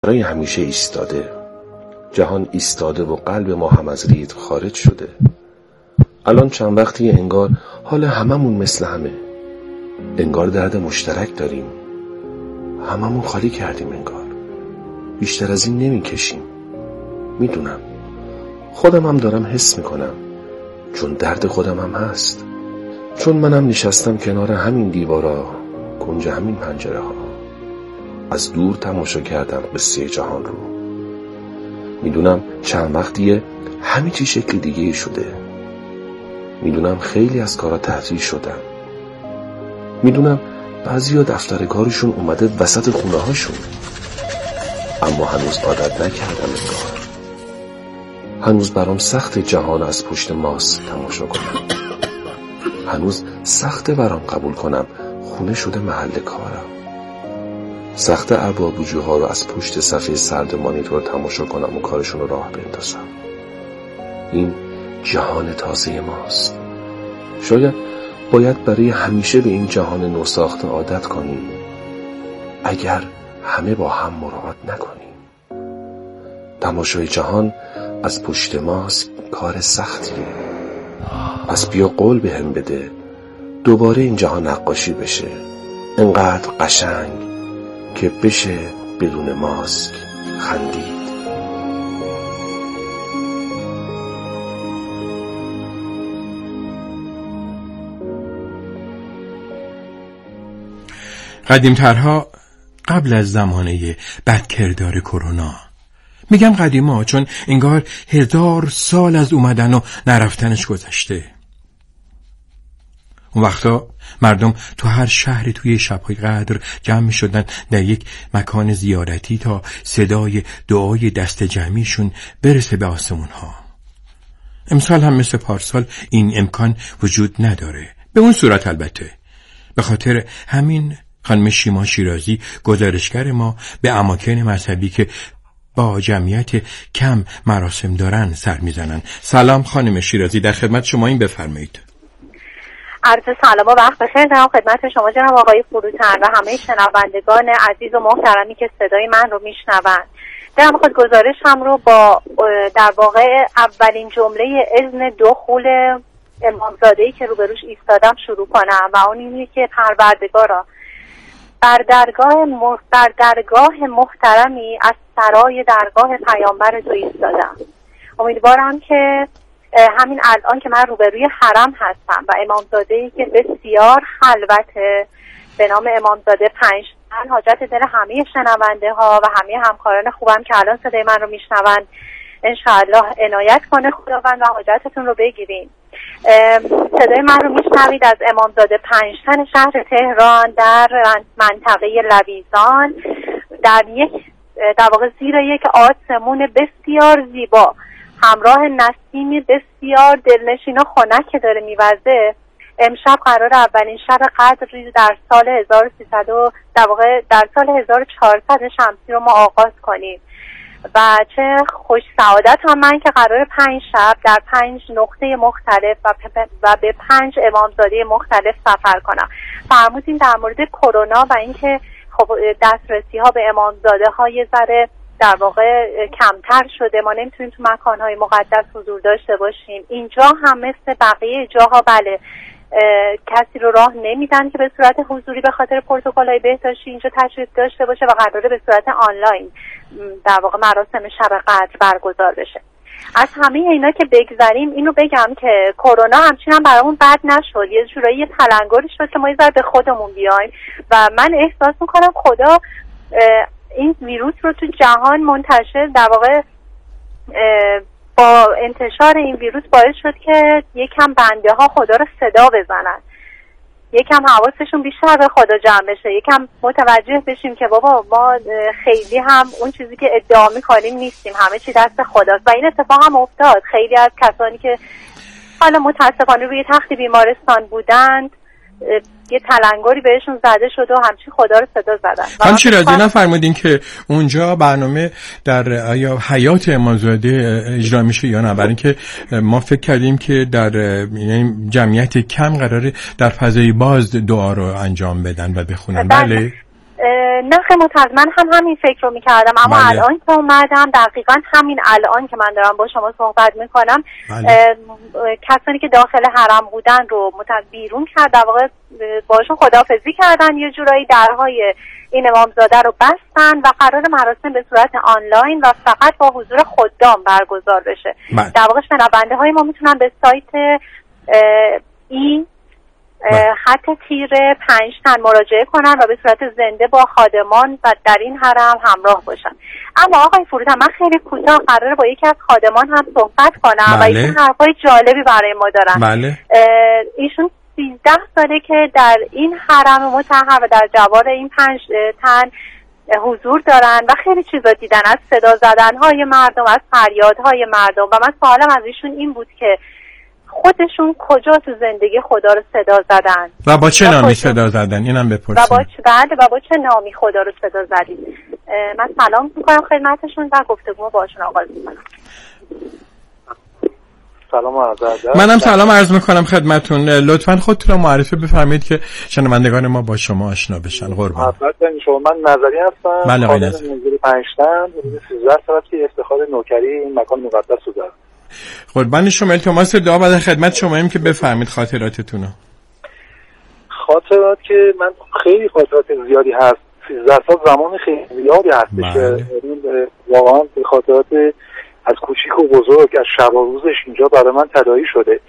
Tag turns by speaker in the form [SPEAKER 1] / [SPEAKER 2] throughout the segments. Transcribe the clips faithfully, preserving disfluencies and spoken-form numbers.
[SPEAKER 1] برای همیشه ایستاده. جهان ایستاده و قلب ما هم از رید خارج شده. الان چند وقتی انگار حال هممون مثل همه. انگار درد مشترک داریم. هممون خالی کردیم انگار. بیشتر از این نمی کشیم. میدونم. خودم هم دارم حس میکنم. چون درد خودم هم هست. چون منم نشستم کنار همین دیوارا، کنج همین پنجره ها. از دور تماشا کردم قصه جهان رو. میدونم چند وقتیه همه چی شکل دیگه شده. میدونم خیلی از کارا تعطیل شدن. میدونم بعضیا دفتر کارشون اومده وسط خونه هاشون. اما هنوز عادت نکردم انگار. هنوز برام سخت جهان از پشت ماست تماشا کنم. هنوز سخت برام قبول کنم خونه شده محل کارم. سخت اربابوجوها رو از پشت صفحه سرد مانیتور تماشا کنم و کارشون رو راه بندازم. این جهان تازه ماست. شاید باید برای همیشه به این جهان نوساخته عادت کنیم، اگر همه با هم مراعات نکنیم. تماشای جهان از پشت ماست کار سختیه. پس بیا قول بهم بده دوباره این جهان نقاشی بشه، انقدر قشنگ که بشه بدون ماسک خندید.
[SPEAKER 2] قدیمترها قبل از زمانه بدکردار کرونا، میگم قدیما چون انگار هزار سال از اومدن و نرفتنش گذشته، اون وقتا مردم تو هر شهری توی شب‌های قدر جمع می شدن در یک مکان زیارتی تا صدای دعای دست جمعیشون برسه به آسمون ها. امسال هم مثل پارسال این امکان وجود نداره، به اون صورت البته. به خاطر همین خانم شیما شیرازی گزارشگر ما به اماکن مذهبی که با جمعیت کم مراسم دارن سر میزنن. سلام خانم شیرازی، در خدمت شما، این بفرمایید.
[SPEAKER 3] عرض سلام و وقت بخیر دارم خدمت شما جناب آقای فروتن و همه شنوندگان عزیز و محترمی که صدای من رو میشنوند. دارم خود گزارشم رو با در واقع اولین جمله اذن دخول امامزاده‌ای که روبروش ایستادم شروع کنم و اون اینه که پروردگارا بر درگاه بر درگاه محترمی از سرای درگاه پیامبر تو ایستادم. امیدوارم که همین الان که من روبروی حرم هستم و امامزاده‌ای که بسیار خلوته به نام امامزاده پنجتن حاجت دل همه شنونده ها و همه همکاران خوبم که الان صدای من رو میشنوند انشاءالله عنایت کنه خداوند و حاجتتون رو بگیرین. صدای من رو میشنوید از امامزاده پنجتن شهر تهران در منطقه لویزان، در یک در واقع زیر یک آسمون بسیار زیبا همراه نسیمی بسیار دلنشین و خنک که داره میوزه. امشب قرار اولین شب قدر در سال هزار و سیصد در واقع در سال هزار و چهارصد شمسی رو ما آغاز کنیم و چه خوش سعادت هم من که قرار پنج شب در پنج نقطه مختلف و, و به پنج امامزاده مختلف سفر کنم. فرمودین در مورد کرونا و اینکه خب دسترسی ها به امامزاده ها یه ذره در واقع کمتر شده، ما نمیتونیم تو مکانهای مقدس حضور داشته باشیم. اینجا هم مثل بقیه جاها بله کسی رو راه نمیدن که به صورت حضوری به خاطر پروتکل‌های بهداشتی اینجا تشریف داشته باشه و قراره به صورت آنلاین در واقع مراسم شب قدر برگزار بشه. از همه اینا که بگذریم اینو بگم که کرونا همچین هم برامون بد نشد، یه جورایی یه تلنگری شد که ما یه ذره به خودمون بیایم و من احساس میکنم خدا این ویروس رو تو جهان منتشر در واقع با انتشار این ویروس باعث شد که یکم بنده ها خدا رو صدا بزنن، یکم حواسشون بیشتر به خدا جمع بشه، یکم متوجه بشیم که بابا ما خیلی هم اون چیزی که ادعا میکنیم نیستیم، همه چی دست خداست. و این اتفاق هم افتاد. خیلی از کسانی که حالا متاسفانه روی تخت بیمارستان بودند یه تلنگری بهشون زده شد و همچین خدا رو صدا زدن.
[SPEAKER 2] خانم شیرازی نفرمودین که اونجا برنامه در آیا حیات امامزاده اجرا میشه یا نه؟ برای اینکه ما فکر کردیم که در یعنی جمعیت کم قراره در فضای باز دعا رو انجام بدن و بخونن. بله
[SPEAKER 3] نه خدمت، من هم همین فکر رو میکردم، اما بله. الان که اومدم دقیقا همین الان که من دارم با شما صحبت میکنم بله. کسانی که داخل حرم بودن رو بیرون کرد، در واقع باشون خداحافظی کردن، یه جورایی درهای این امامزاده رو بستن و قرار مراسم به صورت آنلاین و فقط با حضور خدام برگزار بشه. بله. در واقع شنونده های ما میتونن به سایت ای خط تیره پنج تن مراجعه کنن و به صورت زنده با خادمان و در این حرم همراه باشن. اما آقای فروتن، من خیلی کوتاه قراره با یکی از خادمان هم صحبت کنم. بله. و ایشون حرفای جالبی برای ما دارن.
[SPEAKER 2] بله.
[SPEAKER 3] ایشون سیزده ساله که در این حرم مطهر و در جوار این پنج تن حضور دارن و خیلی چیزا دیدن، از صدا زدنهای مردم، از فریادهای مردم. و من سوالم از ایشون این بود که خودشون کجا تو زندگی خدا رو صدا زدن
[SPEAKER 2] و با چه نامی صدا زدن؟ اینم بپرسیم.
[SPEAKER 3] و با چه بله و با چه نامی خدا رو صدا زدید؟ من سلام میکنم خدمتشون و گفتگو باشون آغاز میکنم.
[SPEAKER 4] سلام عرض ادب.
[SPEAKER 2] منم سلام عرض میکنم خدمتتون. لطفاً خودتون رو معرفی بفرمایید که شنوندگان ما با شما آشنا بشن. قربان.
[SPEAKER 4] البته شما، من نظری هستم.
[SPEAKER 2] بله آقای نظری.
[SPEAKER 4] منزل پنجتن سیزده سال که افتخار نوکری این مکان مقدس رو دارم.
[SPEAKER 2] قربان شما. التماس دعا بعد خدمت شماییم که بفرمایید خاطراتتون رو.
[SPEAKER 4] خاطرات که من خیلی خاطرات زیادی هست. سیزده سال زمان خیلی زیادی هستش.
[SPEAKER 2] بله.
[SPEAKER 4] واقعا خاطرات از کوچیک و بزرگ، از شب و روزش اینجا برای من تداعی شده.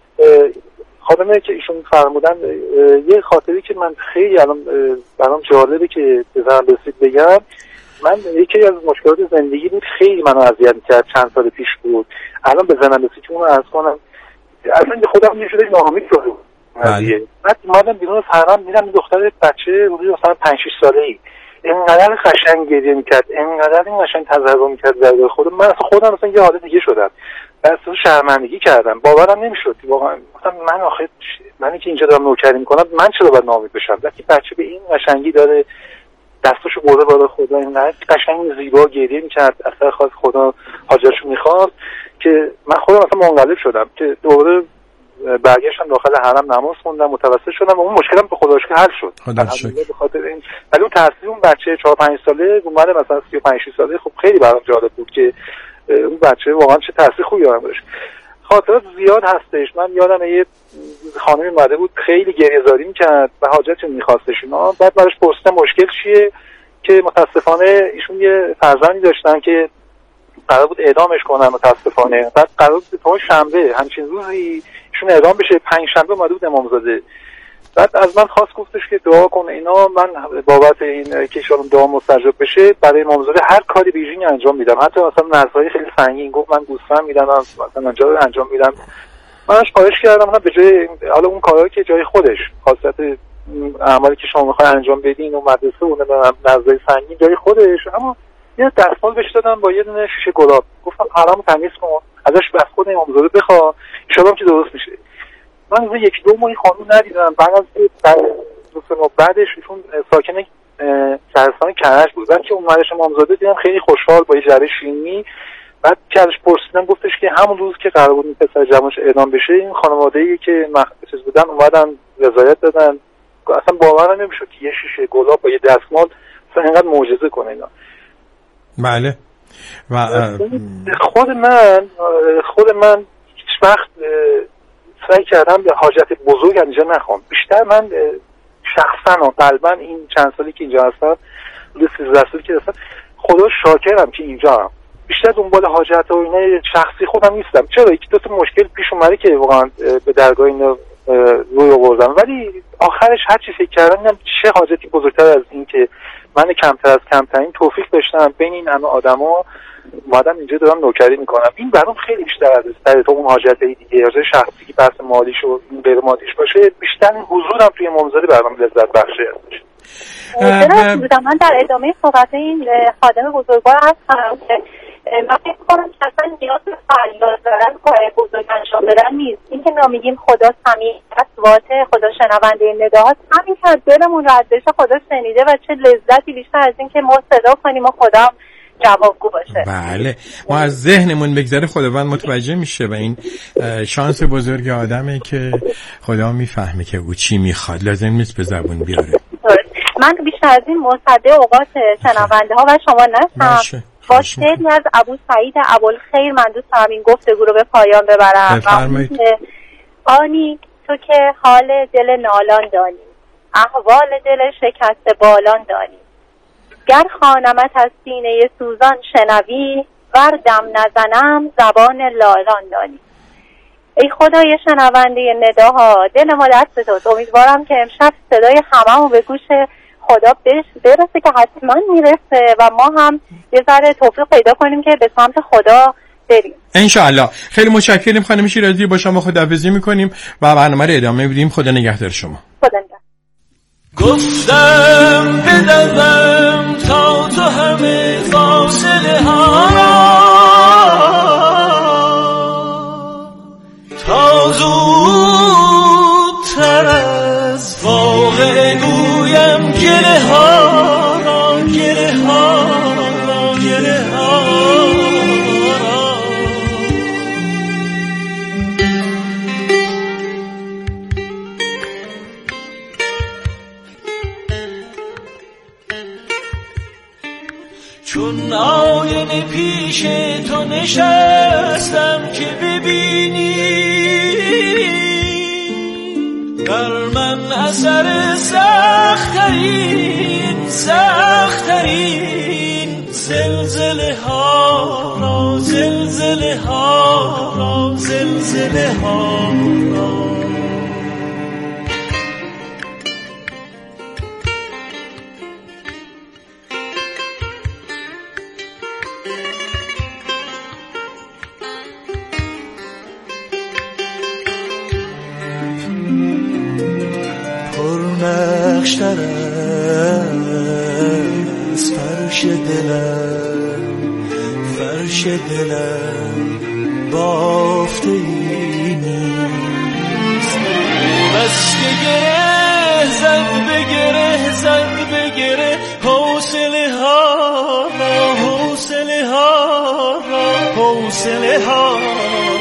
[SPEAKER 4] خانمه که ایشون فرمودن، یه خاطری که من خیلی الان برام جالبه که به ذهنم رسید بگم. من یکی از مشکلات زندگی بود خیلی منو اذیت می‌کرد، چند سال پیش بود. الان به ذهنم رسید که اونو عرض کنم. اصلا خودم یه جوری ناامید شدم.
[SPEAKER 2] بله.
[SPEAKER 4] بعد اومدم بیرون از حرم، دیدم یه دختر بچه حدود مثلا پنج شش ساله‌ای اینقدر قشنگ گریه میکرد، اینقدر این قشنگ تظاهر میکرد در خودم. من اصلا خودم مثلا یه حالت دیگه شدم، اصلا شرمندگی کردم، باورم نمیشد واقعا. مثلا من آخه منی که اینجا دارم نوکری میکنم، من چرا باید ناامید بشم؟ وقتی بچه به این قشنگی داره دستاشو برده بالا خدا، اینقدر قشنگ زیبا گریه میکرد، اصلا خواست خدا حاجتشو میخواست که من خودم اصلا منقلب شدم که دوباره برگشتم داخل حرم نماز خوندم، متوسل شدم و اون مشکلم به خدا شکر حل شد. الحمدلله به خاطر این. ولی اون تاثیر اون بچه چهار پنج ساله اومده مثلا سی و پنج شش ساله، خب خیلی برام جالب بود که اون بچه واقعا چه تاثیر خوبی داشت. خاطرات زیاد هستش. من یادم یه خانمی اومده بود خیلی گریه‌زاری می‌کرد و حاجتشو می‌خواستش اینا. بعد براش پرسیدم مشکل چیه، که متاسفانه ایشون یه فرزندی داشتن که قرار بود اعدامش کنن متاسفانه. بعد قرار بود تا شنبه همچین روزی ایشون اعدام بشه، پنج شنبه اومده بود امامزاده. بعد از من خواست گفتش که دعا کنه اینا. من بابت این که ایشون دعا مستجاب بشه برای امامزاده هر کاری بیژینی انجام میدم، حتی مثلا نذرهای خیلی سنگین گفت من گوسفند میدم، مثلا اونجا رو انجام میدم. منش خواهش کردم به جای حالا اون کارهایی که جای خودش خاصیت اعمالی که شما میخواین انجام بدین و مدرسه اون نذرهای سنگین جای خودش، اما یه دستمال بهش دادم با یه دونه شیشه گلاب، گفتم حرامو تمیز کن، ازش بس خود امامزاده بخوا، ان شاءالله که درست میشه. من روز یک دو ماه خانم ندیدم. بعد از دو سه ماه بعدش ایشون ساکن شهرستان کرج بود. بعد که اومدش امامزاده دیدم خیلی خوشحال با یه جعبه شیرینی. بعد که ازش پرسیدم گفتش که همون روز که قرار بود این پسر جوانش اعدام بشه، این خانواده‌ای که مخصوص بودن اومدن رضایت دادن. اصلا باورم نمیشد که یه شیشه گلاب با یه دستمال اصلا اینقدر معجزه کنه اینا.
[SPEAKER 2] بله. و
[SPEAKER 4] خود من خود من هیچ وقت سعی کردم به حاجت بزرگ اینجا نخوام. بیشتر من شخصا و قلبا این چند سالی که اینجا هستم، روی سیزده سالی که هستم، خدا شاکرم که اینجا هم. بیشتر دنبال حاجت و اینا شخصی خودم نیستم. چرا یک دو تا مشکل پیش اومده که واقعا به درگاه اینا روی آوردم، ولی آخرش هر چی فکر کردم دیدم چه حاجتی بزرگتر از این که من کمتر از کمترین توفیق داشتم بین این همه آدما اومدم اینجا دارم نوکری میکنم. این برام خیلی بیشتر از در تو اون حاجتای دیگه، حاجت شخصی که بحث مالیش و غیر مالیش باشه، بیشتر این حضورم توی امامزاده برام لذت بخشه هستش.
[SPEAKER 3] من در ادامه صحبت این خادم بزرگوار هستم که من فکر کنم که اصلا نیاز به فریاد دارن کار بزرگ انجام دادن نیست. این که ما میگیم خدا سمیع اصوات، خدا شنونده نداهات، همین که از دلمون رد بشه خدا شنیده و چه لذتی بیشتر از این که ما صدا کنیم و خدا جوابگو باشه.
[SPEAKER 2] بله، ما از ذهنمون بگذره خداوند متوجه میشه و این شانس بزرگ آدمه که خدا میفهمه که او چی میخواد، لازم نیست به زبون بیاره.
[SPEAKER 3] من بیشتر از این مصدق اوقات شنونده ها و شما نستم. با شعری از ابو سعید ابوالخیر من دوست دارم این گفتگو رو به پایان ببرم.
[SPEAKER 2] بفرمایید.
[SPEAKER 3] آنی تو که حال دل نالان دانی، احوال دل شکست بالان دانی، گر خانمت از سینه سوزان شنوی، ور دم نزنم زبان لالان دانی. ای خدای شنونده نداها، دل ما دست توست. امیدوارم که امشب صدای هممون به گوش خدا برسه که حتما میرسه و ما هم یه ذره توفیق پیدا کنیم که به سمت خدا بریم
[SPEAKER 2] انشاءالله. خیلی متشکریم خانم شیرازی، با شما خداحافظی میکنیم و برنامه رو ادامه میدیم. خدا نگهدار شما.
[SPEAKER 3] خدا نگهدار.
[SPEAKER 5] گفتم بدوم تا تو همه فاصله ها تا زودتر از واقع گویم گله ها را گله ها را گله ها چون آینه پیش تو نشستم که ببینی بر من اثر سخت‌ترین سخت‌ترین زلزله ها را زلزله ها را زلزله ها را نقشتر از فرش دلم فرش دلم بافته ای نیست بس که گره زد به گره زد به گره حوصله ها را حوصله ها را حوصله ها را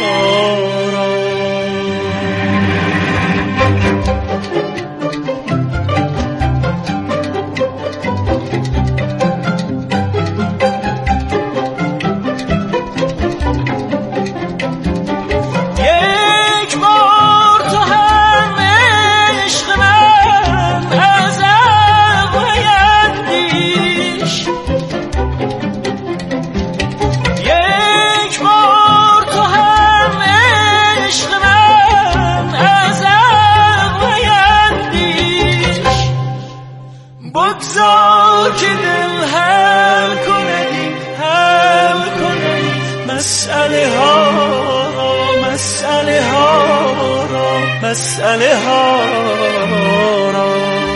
[SPEAKER 5] بگذار که دل حل کنی حل کنی مسئله ها را مسئله ها را مسئله ها را.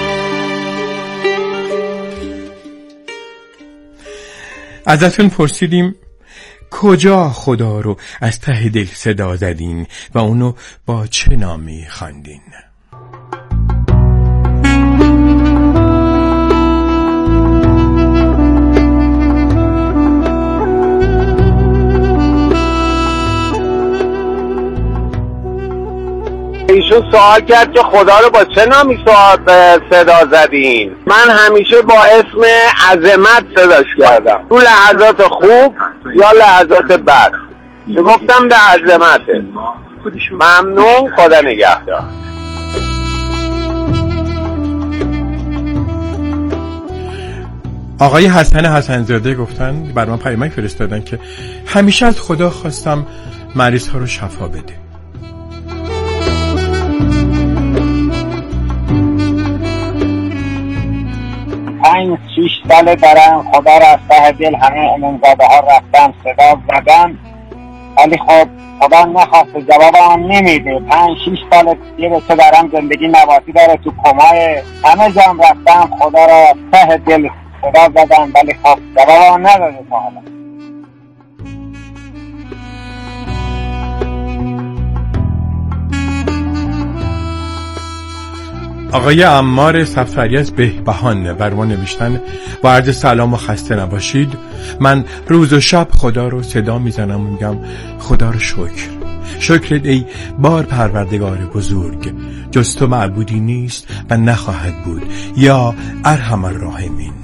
[SPEAKER 2] ازتون پرسیدیم کجا خدا رو از ته دل صدا زدین و اونو با چه نامی خواندین؟
[SPEAKER 6] ایشون سوال کرد که خدا رو با چه نامی صدا زدین. من همیشه با اسم عظمت صداش کردم، تو لحظات خوب یا لحظات بد گفتم به عظمته. ممنون، خدا نگهدار.
[SPEAKER 2] آقای حسن حسنزاده گفتن برای ما پیامک فرستادن که همیشه از خدا خواستم مریض ها رو شفا بده.
[SPEAKER 7] پنج شیش ساله دارم خدا را از ته دل همه امامزاده ها رفتم صدا زدم، ولی خب خدا نخواسته جواب هم نمیده. پنج شیش ساله یه بچه دارم زندگی نباتی داره تو کمای، همه جام رفتم خدا را از ته دل صدا زدم، ولی خب جواب هم نداده تا حالا.
[SPEAKER 2] آقای عمار سفری از بهبهان بر ما نوشتن با عرض سلام و خسته نباشید. من روز و شب خدا رو صدا میزنم و میگم خدا رو شکر شکرت ای بار پروردگار بزرگ، جز تو معبودی نیست و نخواهد بود، یا ارحم الراحمین.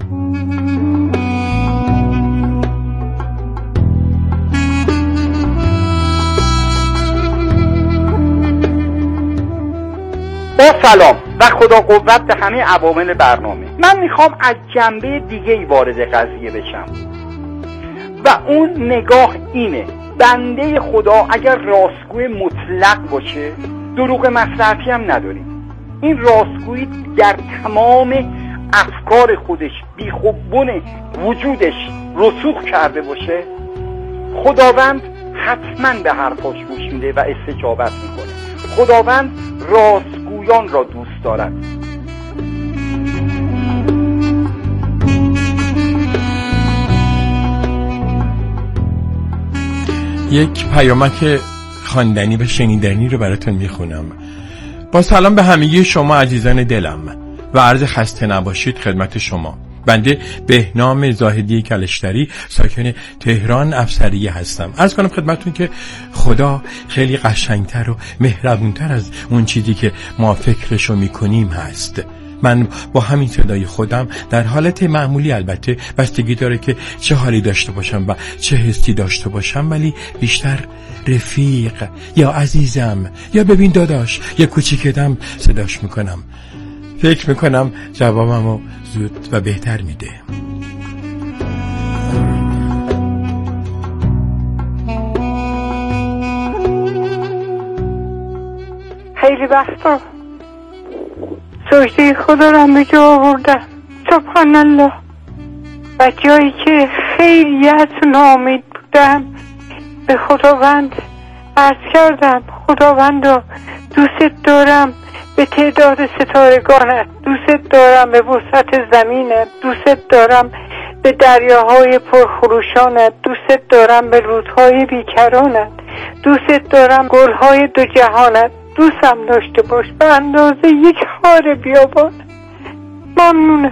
[SPEAKER 8] با سلام و خدا قوت به همه عوامل برنامه. من میخوام از جنبه دیگه ای وارد قضیه بشم و اون نگاه اینه: بنده خدا اگر راستگوی مطلق باشه دروغ مصلحتی هم نداریم. این راستگویی در تمام افکار خودش بیخوبون وجودش رسوخ کرده باشه، خداوند حتما به حرفاش گوش میده و استجابت میکنه. خداوند راستگویان را دوست دارد.
[SPEAKER 2] یک پیامک خواندنی و شنیدنی رو براتون میخونم. با سلام به همگی شما عزیزان دلم و عرض خسته نباشید خدمت شما. بنده بهنام زاهدی کلشتری ساکن تهران افسریه هستم. عرض کنم خدمتون که خدا خیلی قشنگتر و مهربونتر از اون چیزی که ما فکرشو میکنیم هست. من با همین صدای خودم در حالت معمولی، البته بستگی داره که چه حالی داشته باشم و چه حسی داشته باشم، ولی بیشتر رفیق یا عزیزم یا ببین داداش یا کوچیکتم صداش میکنم. فکر میکنم جوابمو زود و بهتر میده.
[SPEAKER 9] خیلی وقتا سجده خدا رو به جا آوردم، سبحان الله، و جایی که خیلی از ناامید بودم به خداوند عرض کردم: خداوندا دوست دارم به تعداد ستارگانت، دوست دارم به وسعت زمینت، دوست دارم به دریاهای پرخروشانت، دوست دارم به رودهای بیکرانت، دوست دارم گلهای دو جهانت، دوستم داشته باش به اندازه یک خار بیابان. ممنونم.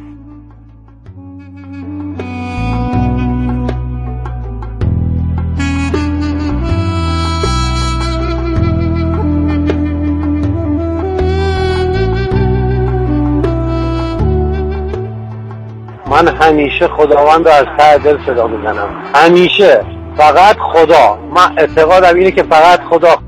[SPEAKER 6] من همیشه خداوند رو از ته دل صدا میزنم، همیشه، فقط خدا. من اعتقادم اینه که فقط خدا.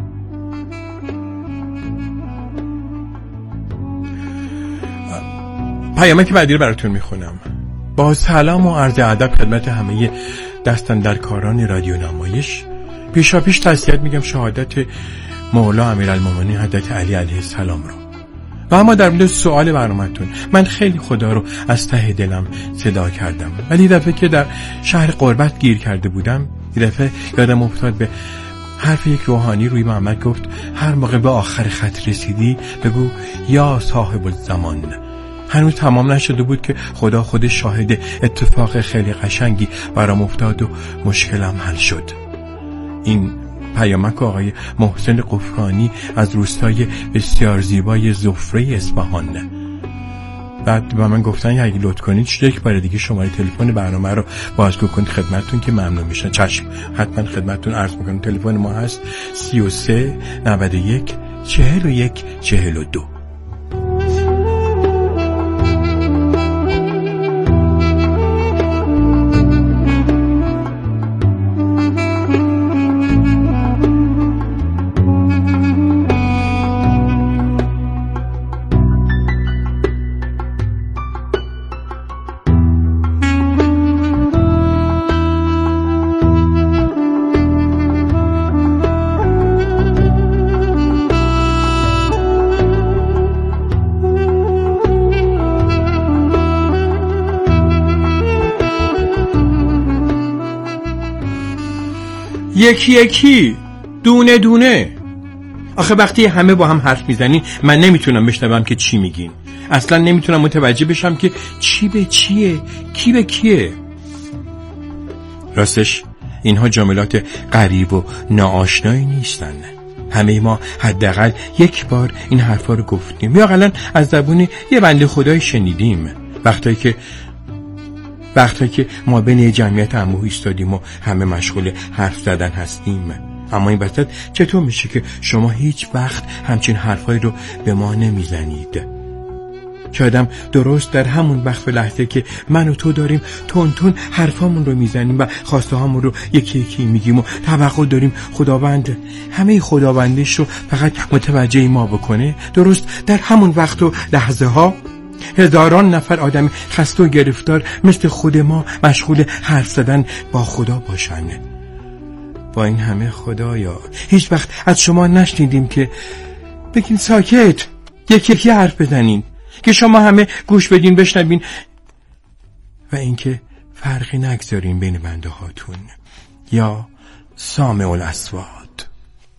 [SPEAKER 2] پیامک بعدی رو براتون میخونم. با سلام و عرض ادب خدمت همه دستاندرکاران رادیو نمایش. پیشا پیش تسلیت میگم شهادت مولا امیرالمومنین حضرت علی علیه السلام رو. و اما در مورد سوال برنامه‌تون، من خیلی خدا رو از ته دلم صدا کردم، ولی دفعه که در شهر قربت گیر کرده بودم، دفعه یادم افتاد به حرف یک روحانی روی محمد گفت: هر موقع به آخر خط رسیدی بگو یا صاحب الزمان. هنوز تمام نشده بود که خدا خودش شاهد اتفاق خیلی قشنگی برام افتاد و مشکلم حل شد. این پیامک آقای محسن قفرانی از روستای بسیار زیبای زفره اصفهان. بعد به من گفتن اگه لطف کنید یک بار دیگه شماره تلفن برنامه رو بازگو کنید خدمتتون که ممنون میشم. چشم، حتما خدمتتون عرض میکنم. تلفن ما هست سی و سه نود و یک چهل و یک چهل و دو. یکی یکی، دونه دونه. آخه وقتی همه با هم حرف میزنین من نمیتونم بشنوم که چی میگین. اصلا نمیتونم متوجه بشم که چی به چیه، کی به کیه. راستش اینها جملات غریب و ناآشنایی نیستن. همه ما حداقل یک بار این حرفا رو گفتیم یا اقلا از زبون یه بنده خدایی شنیدیم. وقتایی که وقتی که ما بین جمعیت انبوه ایستادیم و همه مشغول حرف زدن هستیم. اما این وسط چطور میشه که شما هیچ وقت همچین حرفایی رو به ما نمیزنید؟ که آدم درست در همون وقت و لحظه که من و تو داریم تون تون حرفامون رو میزنیم و خواسته هامون رو یکی یکی میگیم و توقع داریم خداوند همه خداوندش رو فقط متوجه ما بکنه، درست در همون وقت و لحظه ها هزاران نفر آدم خسته و گرفتار مثل خود ما مشغول حرف زدن با خدا باشن. با این همه خدایا هیچ وقت از شما نشنیدیم که بگین ساکت یکی یکی حرف بزنین که شما همه گوش بدین بشنوین و اینکه فرقی نگذارین بین بنده هاتون یا سامع الاصوات.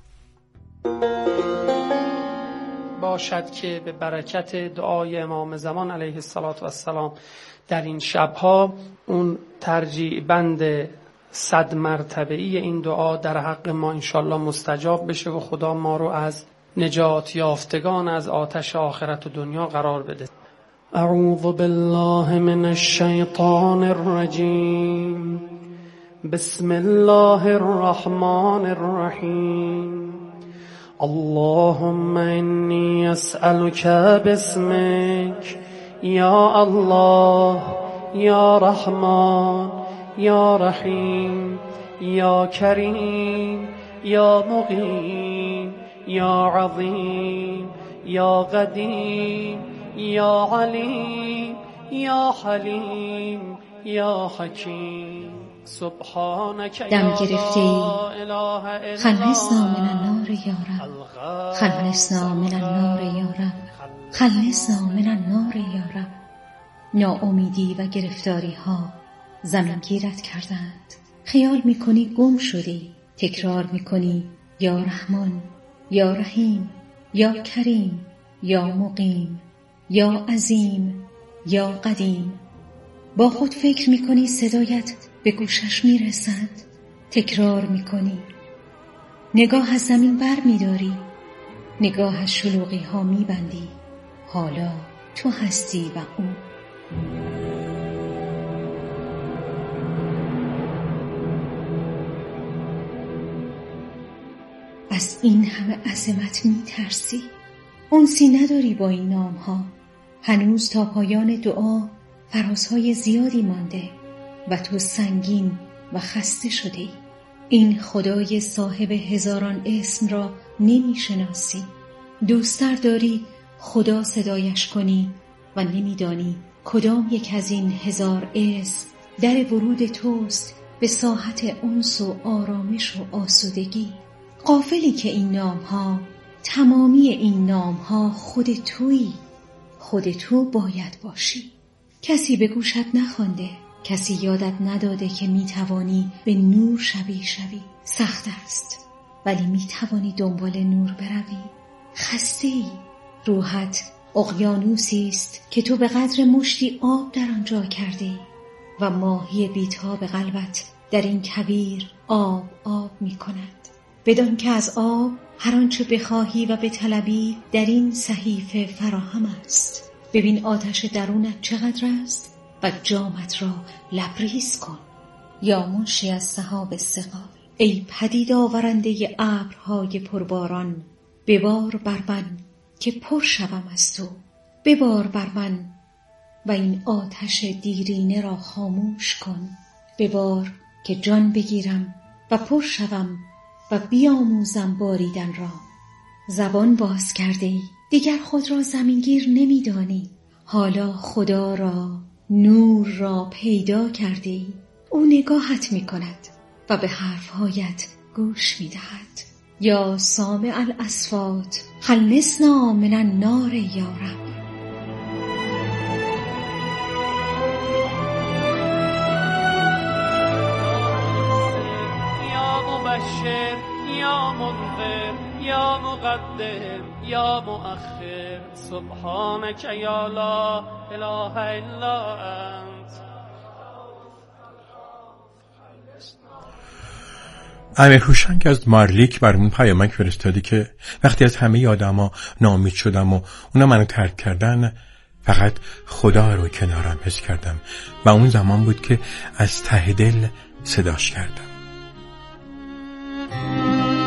[SPEAKER 10] باشد که به برکت دعای امام زمان علیه السلام در این شبها اون ترجیع بند صد مرتبه‌ای این دعا در حق ما انشالله مستجاب بشه و خدا ما رو از نجات یافتگان از آتش آخرت و دنیا قرار بده. اعوذ بالله من الشیطان الرجیم. بسم الله الرحمن الرحیم. اللهم انی اسألك باسمك یا الله یا رحمان یا رحیم یا کریم یا مقیم یا عظیم یا قدیم یا علیم یا حلیم یا حکیم سبحانك
[SPEAKER 11] دم گرفته ای خلصنا من النار یا رب، خلصنا من النار یا رب، خلصنا من النار یا رب. ناامیدی و گرفتاری ها زمین گیرت کردند، خیال میکنی گم شدی، تکرار میکنی یا رحمان یا رحیم یا کریم یا مقیم یا عظیم یا قدیم. با خود فکر میکنی صدایت به گوشش میرسد، تکرار میکنی. نگاه از زمین بر میداری، نگاه از شلوغی ها میبندی. حالا تو هستی و او. از این همه عظمت میترسی، انسی نداری با این نام ها. هنوز تا پایان دعا فرازهای زیادی مانده و تو سنگین و خسته شدی. این خدای صاحب هزاران اسم را نمیشناسی. دوست‌تر داری خدا صدایش کنی و نمیدانی کدام یک از این هزار اسم در ورود توست به ساحت انس و آرامش و آسودگی. غافلی که این نام ها، تمامی این نام ها خود تویی. خود تو باید باشی. کسی به گوشت نخوانده، کسی یادت نداده که میتوانی به نور شبیه شوی. سخت است ولی میتوانی دنبال نور بروی. خسته ای، روحت اقیانوسی است که تو به قدر مشتی آب در آنجا کردی و ماهی بیتاب قلبت در این کویر آب آب میکند. بدان که از آب هر آنچه بخواهی و به طلبی در این صحیفه فراهم است. ببین آتش درونت چقدر است و جامت را لبریز کن. یا منشی از سحاب الثقال، ای پدید آورنده ابرهای پرباران، ببار بر من که پر شوم از تو. ببار بر من و این آتش دیرینه را خاموش کن. ببار که جان بگیرم و پر شوم و بیاموزم باریدن را. زبان باز کرده ای، دیگر خود را زمینگیر نمی دانی. حالا خدا را، نور را پیدا کرده ای. او نگاهت می کند و به حرفهایت گوش می دهد. یا سامع الاصوات خلصنا من النار یا رب.
[SPEAKER 10] یا منذر یا مقدم یا مؤخر سبحانك یا لا اله الا انت.
[SPEAKER 2] امیر هوشنگ از مارلیک برامون پیامک فرستاده که وقتی از همه آدما ناامید شدم و اونا منو ترک کردن، فقط خدا رو کنارم حس کردم و اون زمان بود که از ته دل صداش کردم.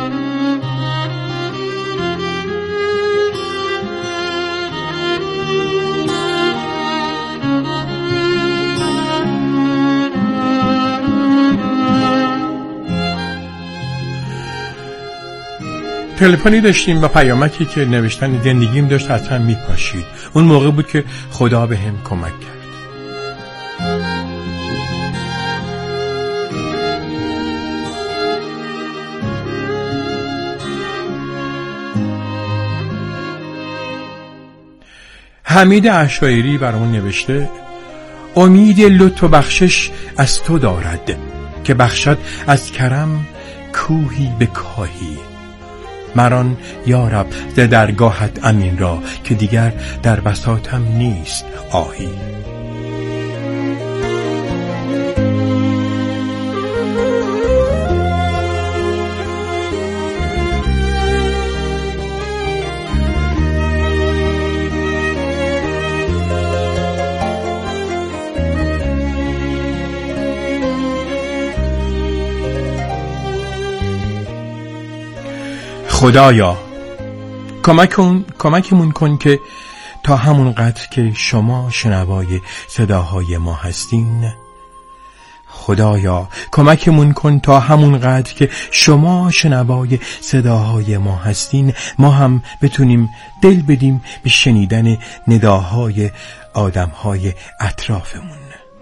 [SPEAKER 2] تلفنی داشتیم و پیامکی که نوشتن زندگیم داشت حتما میپاشید. اون موقع بود که خدا به هم کمک کرد. حمید عشایری برامون نوشته امید لطف و بخشش از تو دارد که بخشد از کرم کوهی به کاهی. مران یارب ز درگاهت امین را که دیگر در بساطم نیست آهی. خدایا کمک کن کمکمون کن که تا همون قدر که شما شنوای صداهای ما هستین، خدایا کمکمون کن تا همون قدر که شما شنوای صداهای ما هستین ما هم بتونیم دل بدیم به شنیدن نداهای آدمهای اطرافمون.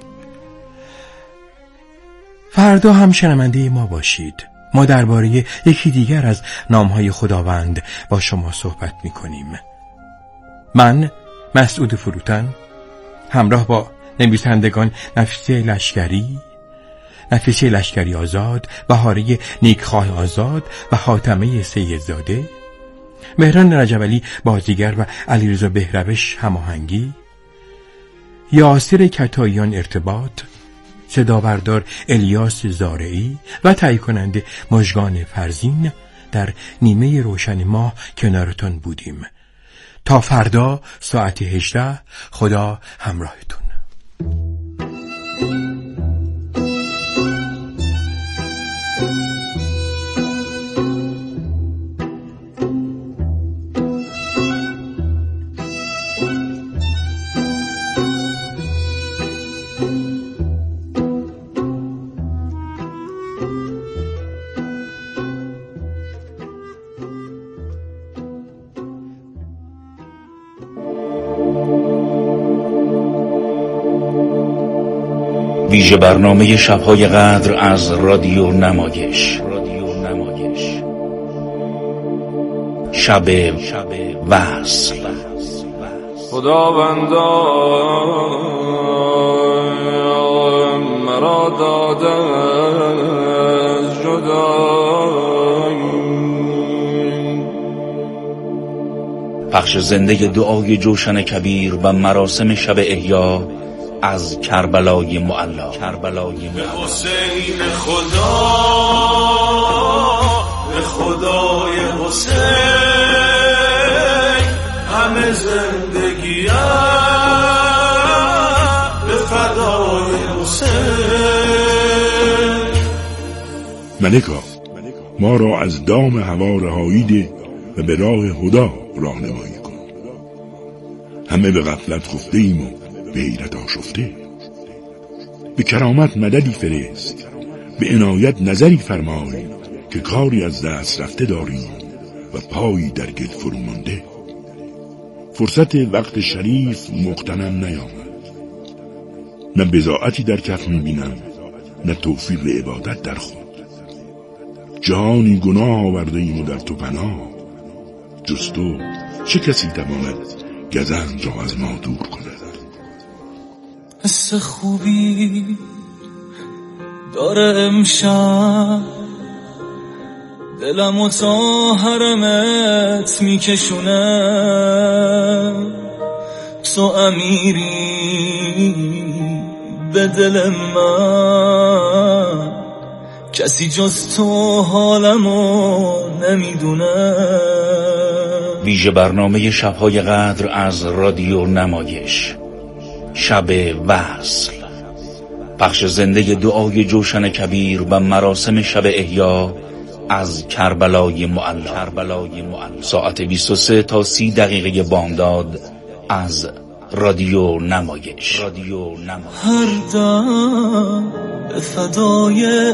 [SPEAKER 2] فردا هم شنونده ما باشید. ما درباره یکی دیگر از نامهای خداوند با شما صحبت می کنیم. من مسعود فروتن همراه با نویسندگان نفیسه لشکری، نفیسه لشکری آزاد، بهاره نیکخواه آزاد و حاتمه سیدزاده، مهران رجبعلی بازیگر و علیرضا بهروش هماهنگی، یاسر کتاییان ارتباط، صدابردار الیاس زارعی و تهیه کننده مژگان فرزین در نیمه روشن ماه کنارتون بودیم. تا فردا ساعت هجده خدا همراهتون.
[SPEAKER 12] ویژه برنامه شب‌های قدر از رادیو نمایش. شب وصل.
[SPEAKER 5] خداوندا مرا داده از جدایی.
[SPEAKER 12] پخش زنده دعای جوشن کبیر و مراسم شب احیا از کربلای معلا. کربلای معلا.
[SPEAKER 5] حسین خدا، به خدای حسین همه زندگیم به فدای حسین.
[SPEAKER 13] ملکا ما را از دام هوا رهایی ده و به راه هدا راهنمایی کن. همه به غفلت خفته ایم و به حیرت آشفته. به کرامت مددی فرست، به عنایت نظری فرمای که کاری از دست رفته داریم و پایی در گل فرو مانده. فرصت وقت شریف مغتنم نیامد، نه بضاعتی در کف میبینم نه توفیق عبادت در خود. جهانی گناه آورده ایم و در تو پناه، جز تو چه کسی تواند گزند را از ما دور کند؟
[SPEAKER 5] حس خوبی داره امشب، دلم و تا حرمت میکشونه. تو امیری به دل من، کسی جز تو حالمو نمیدونه.
[SPEAKER 12] ویژه برنامه شب‌های قدر از رادیو نمایش. شب وصل. پخش زنده دعای جوشن کبیر و مراسم شب احیا از کربلای معلا. کربلای معلا. ساعت بیست و سه تا سی دقیقه بامداد از رادیو نمایش. رادیو نمایش.
[SPEAKER 5] هر دم به فدای